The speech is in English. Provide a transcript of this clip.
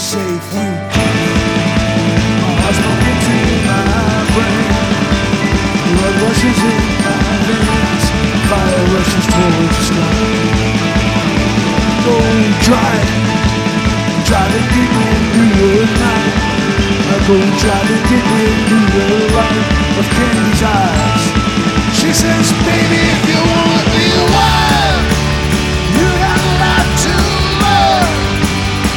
save you. My heart's broken to my brain. Blood rushes in my veins. Fire rushes towards the sky. Go driving deep into the night. I go driving deep into the light of Candy's eyes. She says,